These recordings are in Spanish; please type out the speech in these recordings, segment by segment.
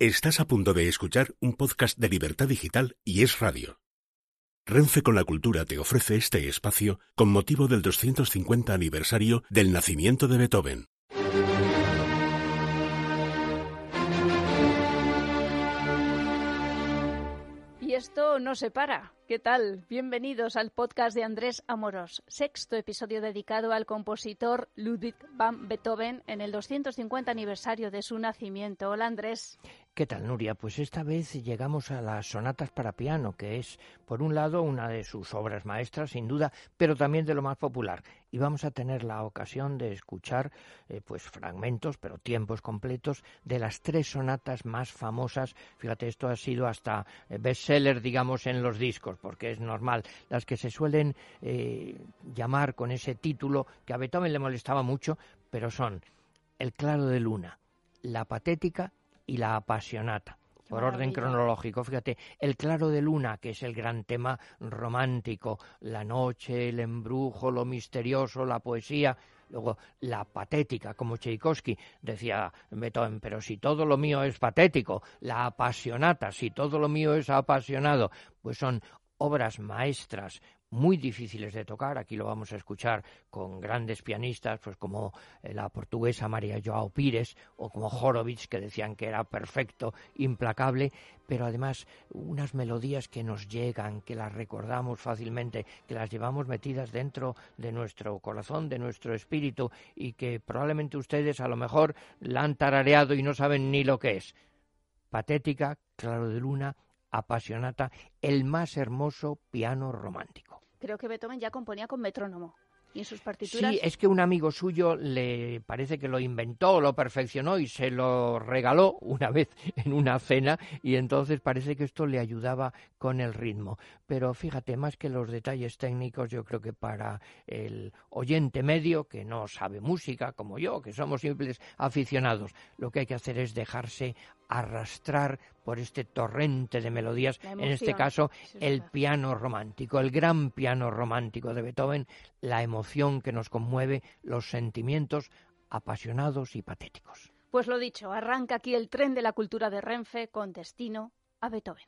Estás a punto de escuchar un podcast de Libertad Digital y Es Radio. Renfe con la Cultura te ofrece este espacio con motivo del 250 aniversario del nacimiento de Beethoven. Y esto no se para. ¿Qué tal? Bienvenidos al podcast de Andrés Amorós, sexto episodio dedicado al compositor Ludwig van Beethoven en el 250 aniversario de su nacimiento. Hola, Andrés. ¿Qué tal, Nuria? Pues esta vez llegamos a las sonatas para piano, que es, por un lado, una de sus obras maestras, sin duda, pero también de lo más popular. Y vamos a tener la ocasión de escuchar fragmentos, pero tiempos completos, de las tres sonatas más famosas. Fíjate, esto ha sido hasta bestseller, digamos, en los discos, porque es normal. Las que se suelen llamar con ese título, que a Beethoven le molestaba mucho, pero son El claro de luna, La patética y La apasionata, por orden cronológico. Fíjate, El claro de luna, que es el gran tema romántico, la noche, el embrujo, lo misterioso, la poesía. Luego, La patética, como Tchaikovsky, decía Beethoven, pero si todo lo mío es patético. La apasionata, si todo lo mío es apasionado. Pues son obras maestras muy difíciles de tocar. Aquí lo vamos a escuchar con grandes pianistas, pues como la portuguesa María João Pires o como Horowitz, que decían que era perfecto, implacable, pero además unas melodías que nos llegan, que las recordamos fácilmente, que las llevamos metidas dentro de nuestro corazón, de nuestro espíritu, y que probablemente ustedes a lo mejor la han tarareado y no saben ni lo que es. Patética, Claro de luna, Apasionata, el más hermoso piano romántico. Creo que Beethoven ya componía con metrónomo. ¿Y en sus partituras? Sí, es que un amigo suyo le parece que lo inventó, lo perfeccionó y se lo regaló una vez en una cena, y entonces parece que esto le ayudaba con el ritmo. Pero fíjate, más que los detalles técnicos, yo creo que para el oyente medio, que no sabe música como yo, que somos simples aficionados, lo que hay que hacer es dejarse arrastrar por este torrente de melodías, en este caso el piano romántico, el gran piano romántico de Beethoven, la emoción que nos conmueve, los sentimientos apasionados y patéticos. Pues lo dicho, arranca aquí el tren de la cultura de Renfe con destino a Beethoven.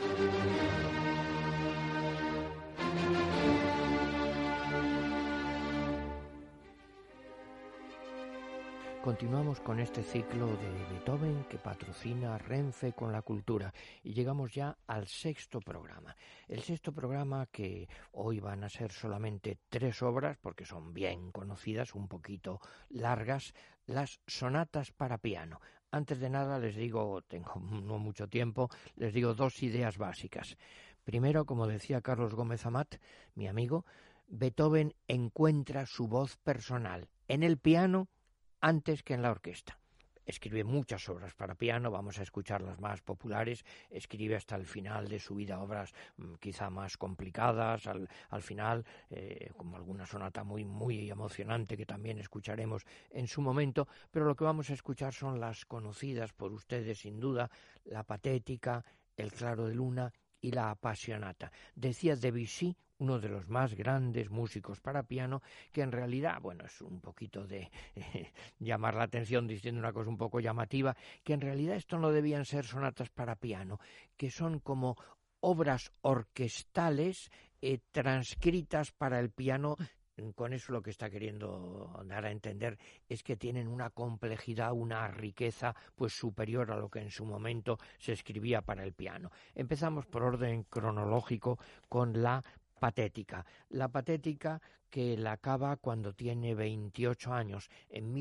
Continuamos con este ciclo de Beethoven que patrocina Renfe con la cultura y llegamos ya al sexto programa. El sexto programa, que hoy van a ser solamente 3 obras porque son bien conocidas, un poquito largas, las sonatas para piano. Antes de nada les digo, tengo no mucho tiempo, les digo 2 ideas básicas. Primero, como decía Carlos Gómez Amat, mi amigo, Beethoven encuentra su voz personal en el piano antes que en la orquesta. Escribe muchas obras para piano, vamos a escuchar las más populares. Escribe hasta el final de su vida obras quizá más complicadas, al final, como alguna sonata muy, muy emocionante que también escucharemos en su momento, pero lo que vamos a escuchar son las conocidas por ustedes sin duda, La patética, El claro de luna y La apasionata. Decía Debussy, uno de los más grandes músicos para piano, que en realidad, es un poquito de llamar la atención diciendo una cosa un poco llamativa, que en realidad esto no debían ser sonatas para piano, que son como obras orquestales transcritas para el piano. Con eso lo que está queriendo dar a entender es que tienen una complejidad, una riqueza superior a lo que en su momento se escribía para el piano. Empezamos por orden cronológico con la patética. La patética, que la acaba cuando tiene 28 años, en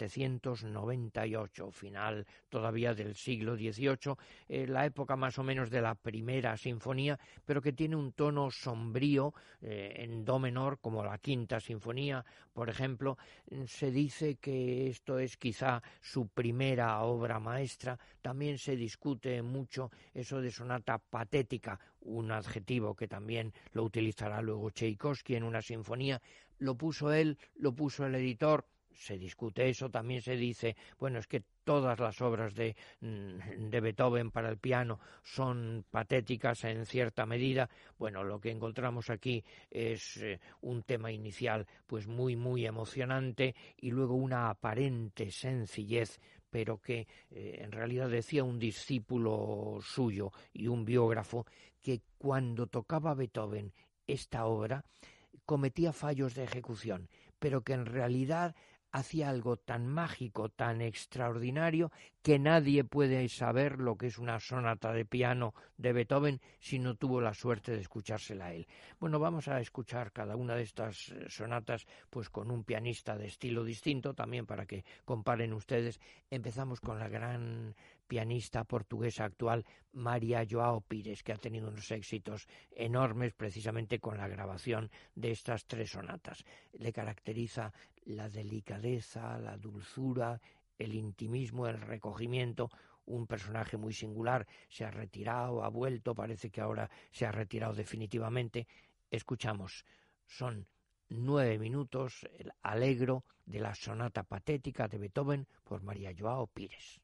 1798, final todavía del siglo XVIII, la época más o menos de la primera sinfonía, pero que tiene un tono sombrío en do menor, como la quinta sinfonía, por ejemplo. Se dice que esto es quizá su primera obra maestra. También se discute mucho eso de sonata patética, un adjetivo que también lo utilizará luego Tchaikovsky en una sinfonía. Lo puso él, lo puso el editor, se discute eso. También se dice, es que todas las obras de Beethoven para el piano son patéticas en cierta medida. Lo que encontramos aquí es un tema inicial muy, muy emocionante y luego una aparente sencillez, pero que en realidad decía un discípulo suyo y un biógrafo que cuando tocaba Beethoven esta obra cometía fallos de ejecución, pero que en realidad hacía algo tan mágico, tan extraordinario, que nadie puede saber lo que es una sonata de piano de Beethoven si no tuvo la suerte de escuchársela a él. Bueno, vamos a escuchar cada una de estas sonatas pues con un pianista de estilo distinto, también para que comparen ustedes. Empezamos con la gran pianista portuguesa actual, María João Pires, que ha tenido unos éxitos enormes precisamente con la grabación de estas 3 sonatas. Le caracteriza la delicadeza, la dulzura, el intimismo, el recogimiento, un personaje muy singular. Se ha retirado, ha vuelto, parece que ahora se ha retirado definitivamente. Escuchamos, son 9 minutos, el Allegro de la sonata patética de Beethoven por María João Pires.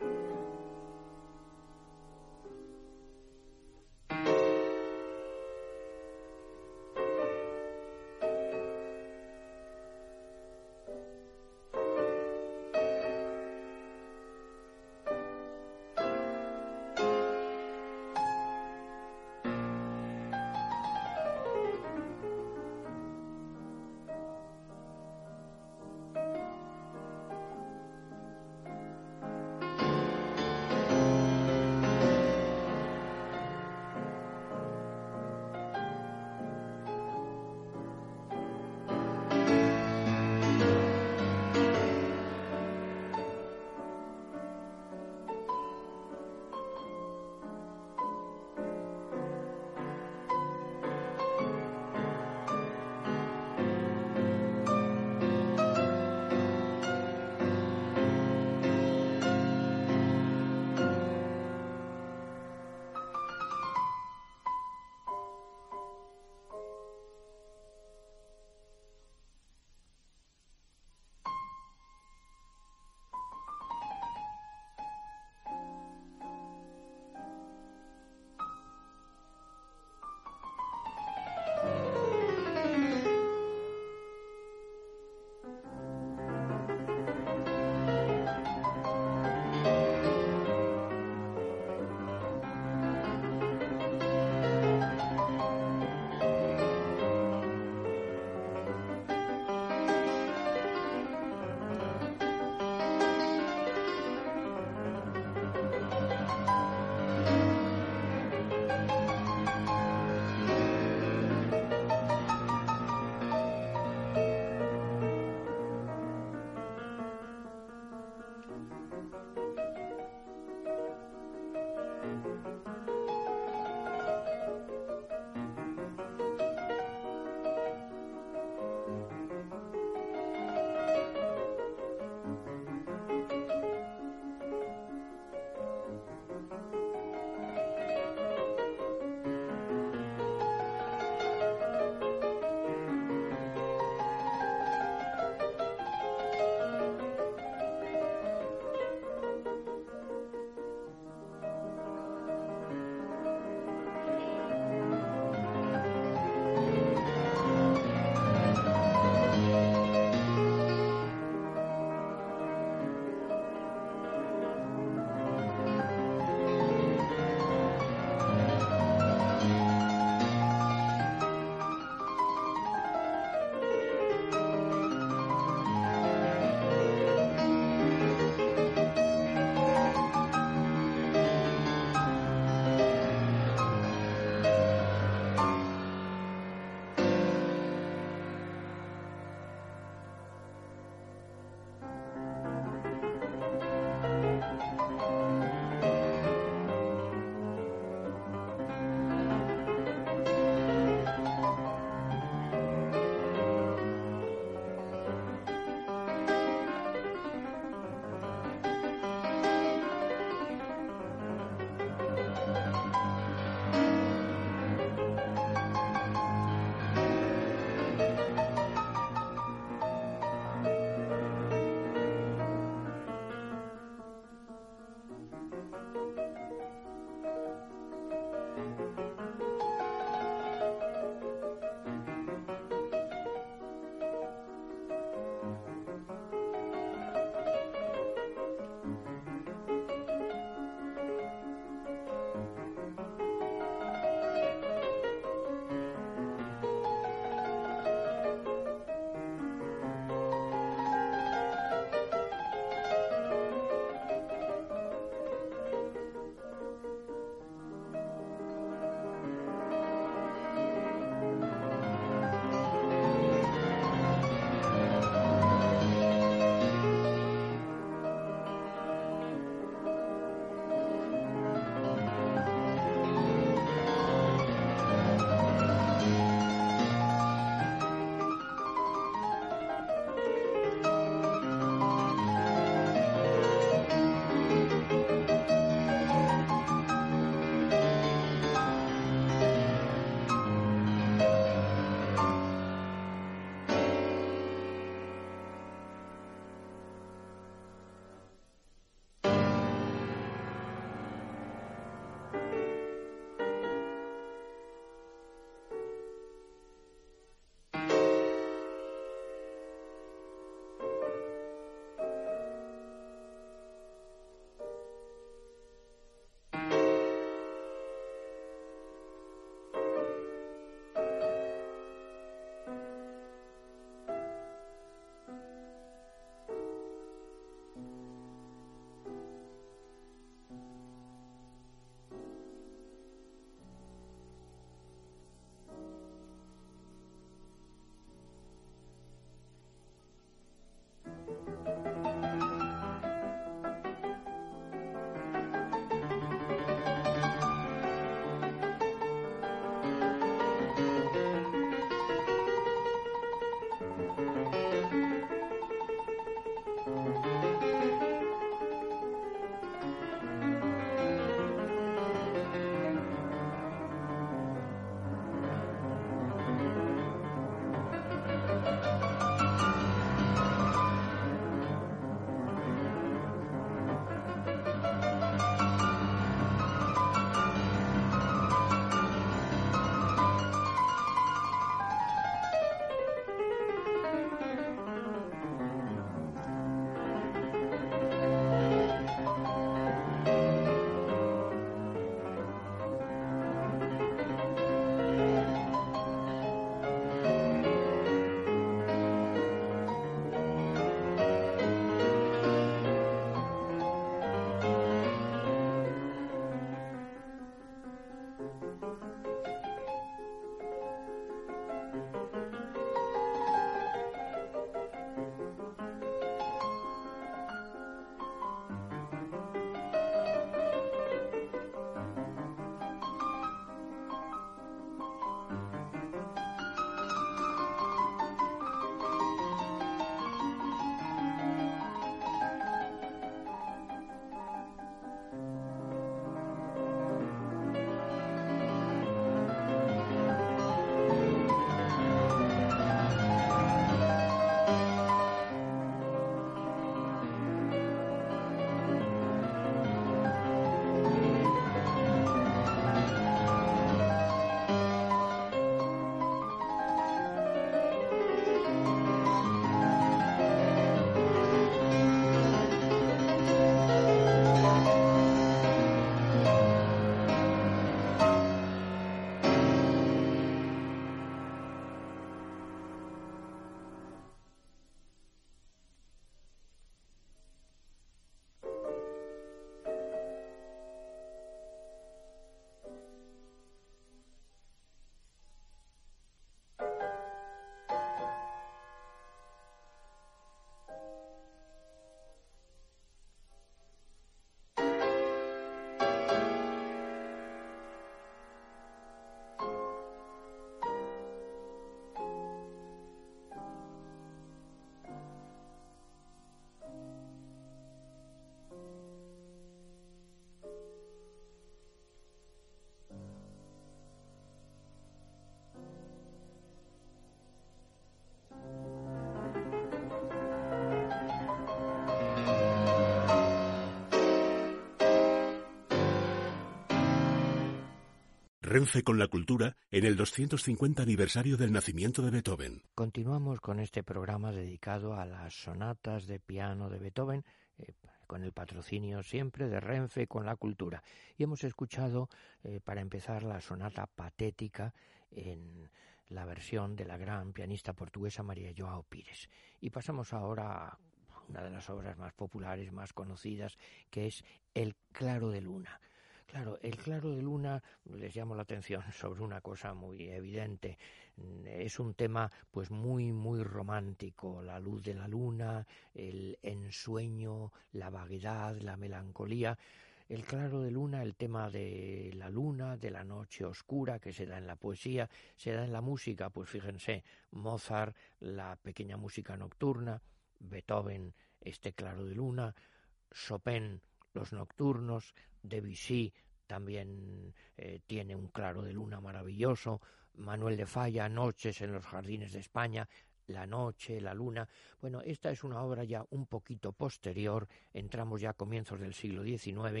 Renfe con la cultura en el 250 aniversario del nacimiento de Beethoven. Continuamos con este programa dedicado a las sonatas de piano de Beethoven, con el patrocinio siempre de Renfe con la cultura. Y hemos escuchado, para empezar, la sonata patética en la versión de la gran pianista portuguesa María Joao Pires. Y pasamos ahora a una de las obras más populares, más conocidas, que es El claro de luna. Claro, el claro de luna, les llamo la atención sobre una cosa muy evidente. Es un tema pues muy romántico, la luz de la luna, el ensueño, la vaguedad, la melancolía. El claro de luna, el tema de la luna, de la noche oscura, que se da en la poesía, se da en la música, pues fíjense, Mozart, la pequeña música nocturna, Beethoven, este claro de luna, Chopin, los nocturnos, Debussy también tiene un claro de luna maravilloso, Manuel de Falla, Noches en los jardines de España, la noche, la luna. Bueno, esta es una obra ya un poquito posterior, entramos ya a comienzos del siglo XIX,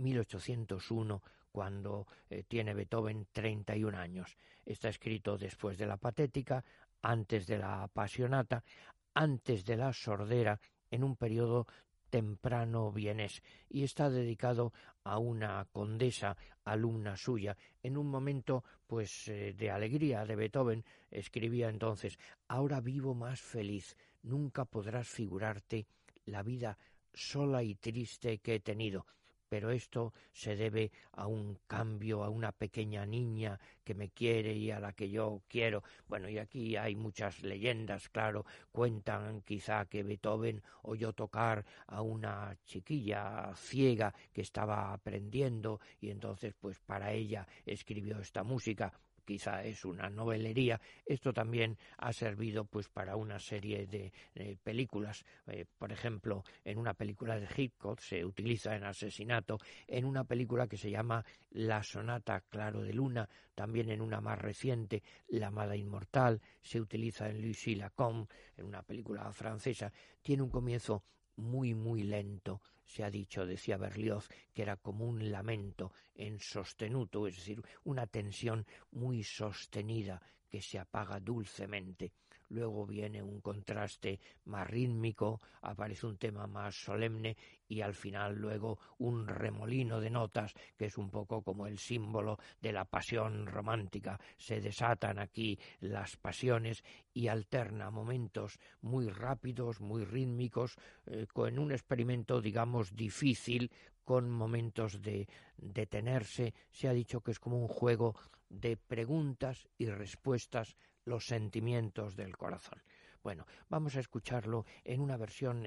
1801, cuando tiene Beethoven 31 años. Está escrito después de la Patética, antes de la Apasionata, antes de la Sordera, en un periodo temprano vienés, y está dedicado a una condesa, alumna suya, en un momento pues de alegría de Beethoven. Escribía entonces: ahora vivo más feliz, nunca podrás figurarte la vida sola y triste que he tenido, pero esto se debe a un cambio, a una pequeña niña que me quiere y a la que yo quiero. Bueno, y aquí hay muchas leyendas, claro, cuentan quizá que Beethoven oyó tocar a una chiquilla ciega que estaba aprendiendo y entonces pues para ella escribió esta música. Quizá es una novelería. Esto también ha servido pues para una serie de películas. Por ejemplo, en una película de Hitchcock se utiliza en Asesinato, en una película que se llama La sonata claro de luna, también en una más reciente, La amada inmortal, se utiliza en Lucie Lacombe, en una película francesa. Tiene un comienzo muy lento. Se ha dicho, decía Berlioz, que era como un lamento en sostenuto, es decir, una tensión muy sostenida que se apaga dulcemente. Luego viene un contraste más rítmico, aparece un tema más solemne y al final luego un remolino de notas que es un poco como el símbolo de la pasión romántica. Se desatan aquí las pasiones y alterna momentos muy rápidos, muy rítmicos, con un experimento, digamos, difícil, con momentos de detenerse. Se ha dicho que es como un juego de preguntas y respuestas, los sentimientos del corazón. Bueno, vamos a escucharlo en una versión,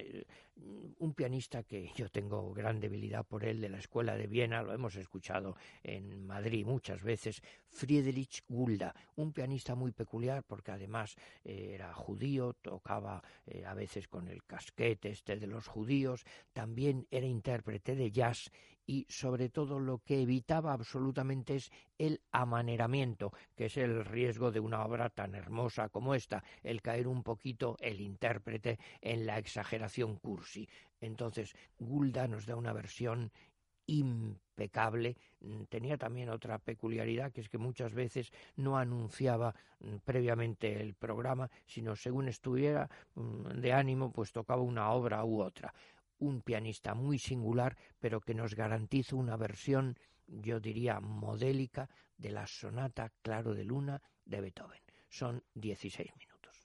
un pianista que yo tengo gran debilidad por él, de la Escuela de Viena, lo hemos escuchado en Madrid muchas veces, Friedrich Gulda, un pianista muy peculiar porque además era judío, tocaba a veces con el casquete de los judíos, también era intérprete de jazz y sobre todo lo que evitaba absolutamente es el amaneramiento, que es el riesgo de una obra tan hermosa como esta, el caer un poquito el intérprete en la exageración cursi. Entonces Gulda nos da una versión impecable. Tenía también otra peculiaridad, que es que muchas veces no anunciaba previamente el programa, sino según estuviera de ánimo, pues tocaba una obra u otra. Un pianista muy singular, pero que nos garantiza una versión, yo diría, modélica de la sonata Claro de Luna de Beethoven. Son 16 minutos.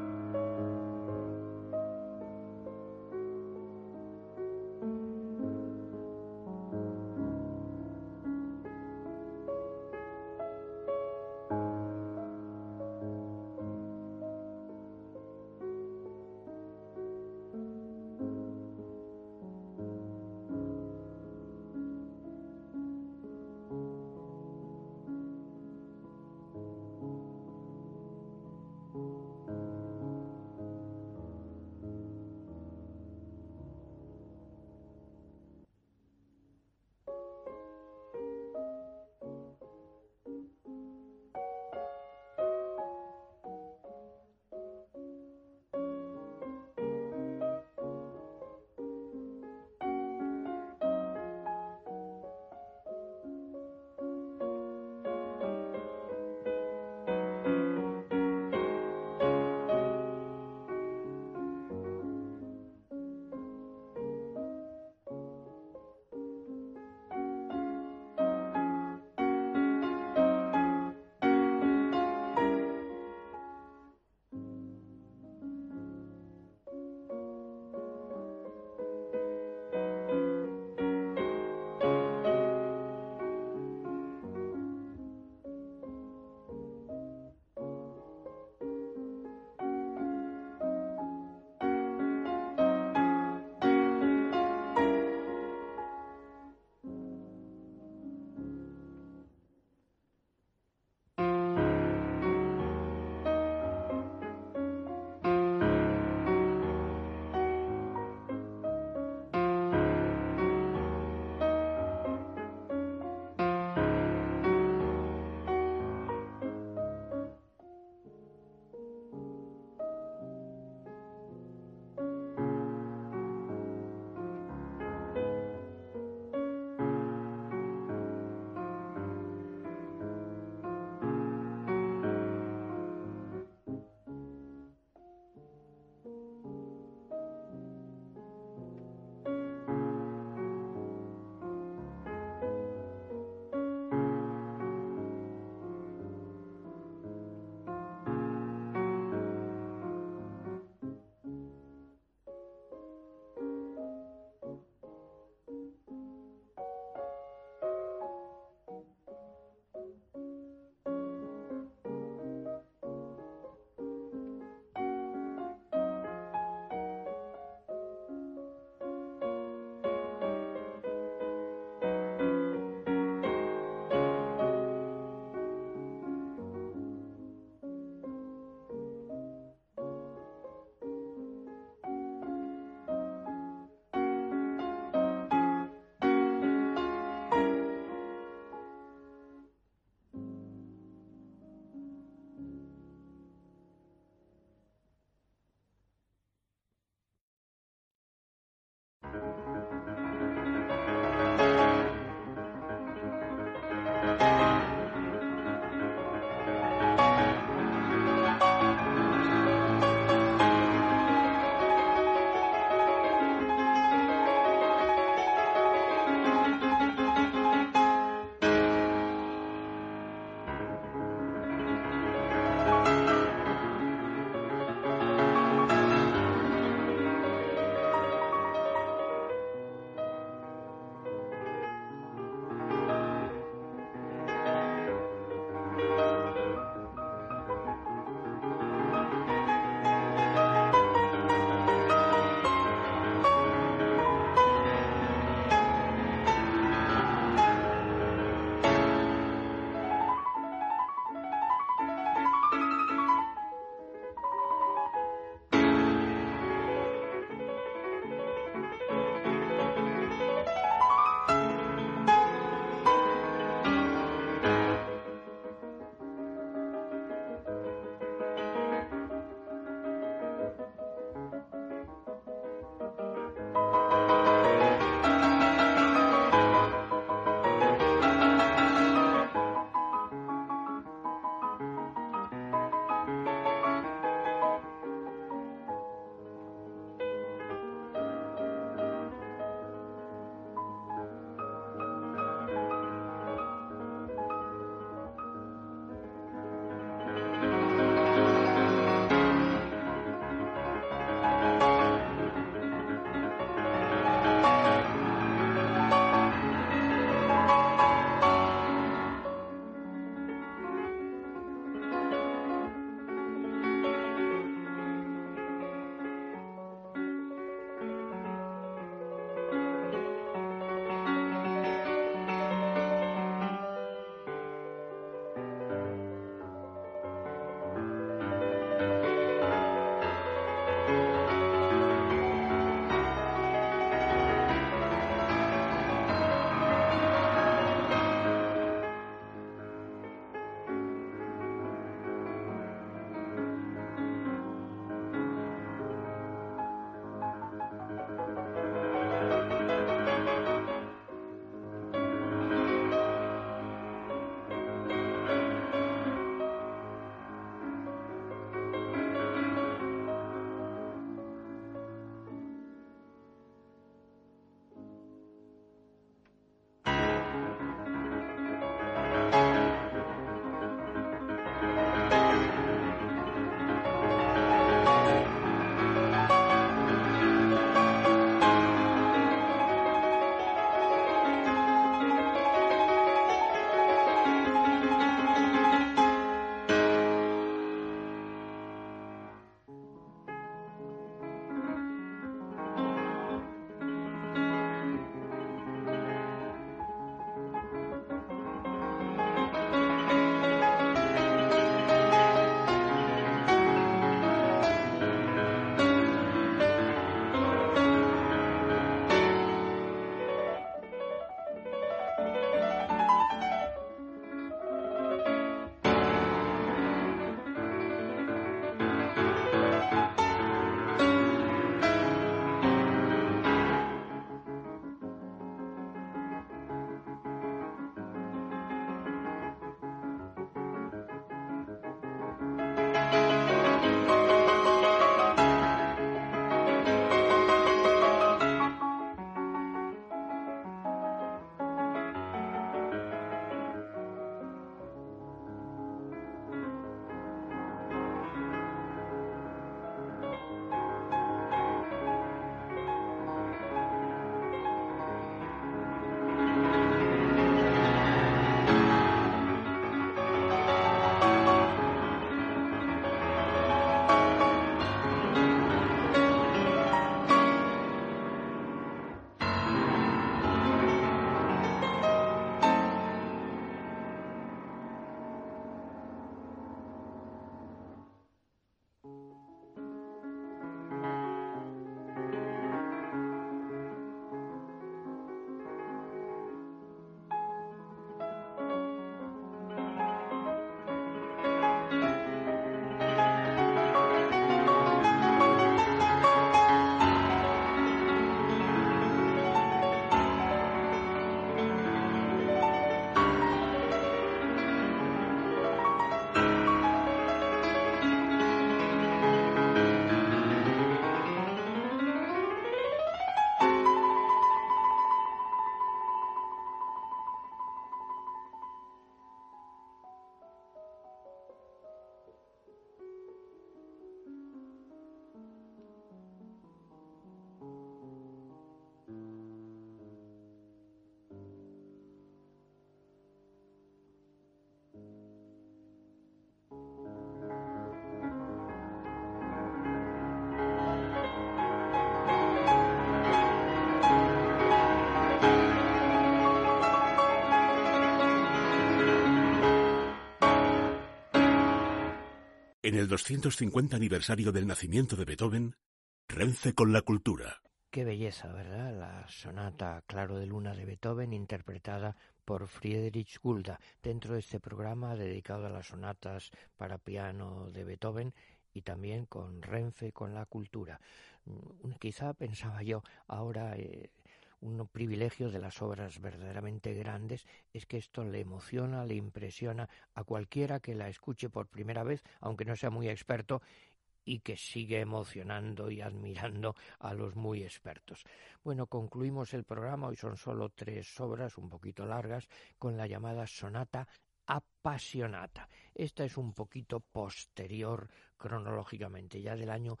En el 250 aniversario del nacimiento de Beethoven, Renfe con la cultura. Qué belleza, ¿verdad? La sonata Claro de Luna de Beethoven, interpretada por Friedrich Gulda, dentro de este programa dedicado a las sonatas para piano de Beethoven y también con Renfe con la cultura. Quizá pensaba yo ahora... un privilegio de las obras verdaderamente grandes es que esto le emociona, le impresiona a cualquiera que la escuche por primera vez, aunque no sea muy experto, y que sigue emocionando y admirando a los muy expertos. Bueno, concluimos el programa, hoy son solo 3 obras, un poquito largas, con la llamada sonata Appassionata. Esta es un poquito posterior cronológicamente, ya del año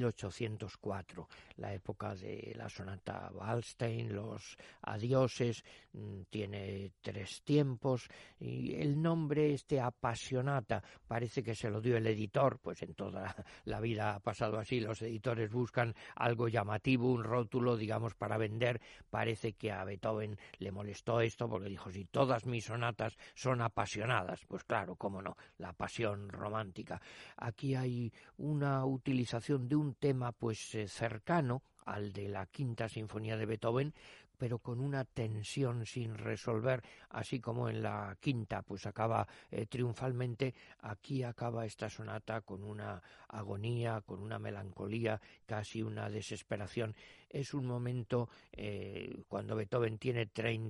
1804, la época de la sonata Waldstein, los adioses, tiene 3 tiempos, y el nombre Appassionata parece que se lo dio el editor, pues en toda la vida ha pasado así, los editores buscan algo llamativo, un rótulo, digamos, para vender. Parece que a Beethoven le molestó esto porque dijo, si todas mis sonatas son apasionadas, pues claro, cómo no, la pasión romántica. Aquí hay una utilización de un tema pues cercano al de la Quinta Sinfonía de Beethoven, pero con una tensión sin resolver, así como en la quinta pues acaba triunfalmente, aquí acaba esta sonata con una agonía, con una melancolía, casi una desesperación. Es un momento cuando Beethoven tiene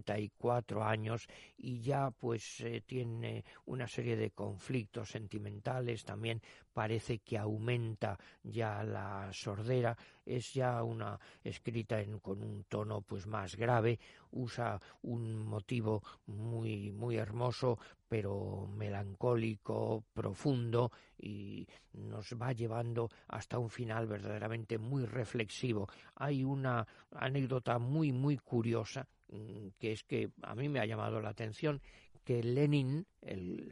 34 años y ya pues tiene una serie de conflictos sentimentales, también parece que aumenta ya la sordera, es ya una escrita con un tono pues más grave, usa un motivo muy muy hermoso pero melancólico, profundo, y nos va llevando hasta un final verdaderamente muy reflexivo. Hay una anécdota muy muy curiosa, que es que a mí me ha llamado la atención que Lenin, el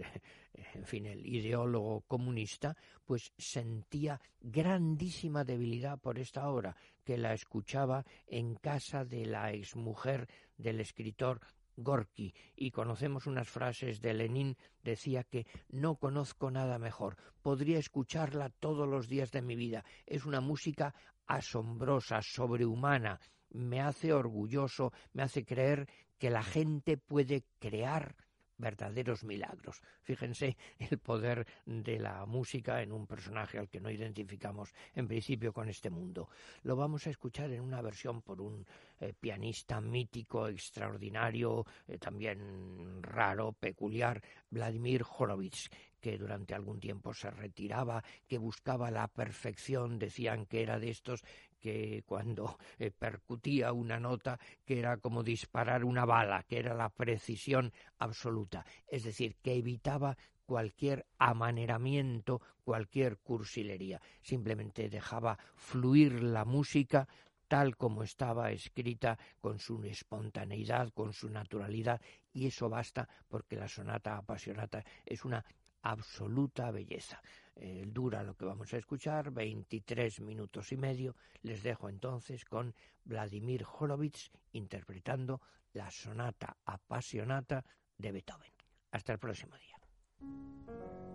ideólogo comunista, pues sentía grandísima debilidad por esta obra, que la escuchaba en casa de la exmujer del escritor Gorki, y conocemos unas frases de Lenin. Decía que no conozco nada mejor, podría escucharla todos los días de mi vida, es una música asombrosa, sobrehumana, me hace orgulloso, me hace creer que la gente puede crear verdaderos milagros. Fíjense el poder de la música en un personaje al que no identificamos en principio con este mundo. Lo vamos a escuchar en una versión por un pianista mítico, extraordinario, también raro, peculiar, Vladimir Horowitz, que durante algún tiempo se retiraba, que buscaba la perfección. Decían que era de estos que cuando percutía una nota, que era como disparar una bala, que era la precisión absoluta, es decir, que evitaba cualquier amaneramiento, cualquier cursilería, simplemente dejaba fluir la música tal como estaba escrita, con su espontaneidad, con su naturalidad, y eso basta, porque la sonata Appassionata es una absoluta belleza. Dura lo que vamos a escuchar, 23 minutos y medio. Les dejo entonces con Vladimir Horowitz interpretando la sonata Appassionata de Beethoven. Hasta el próximo día.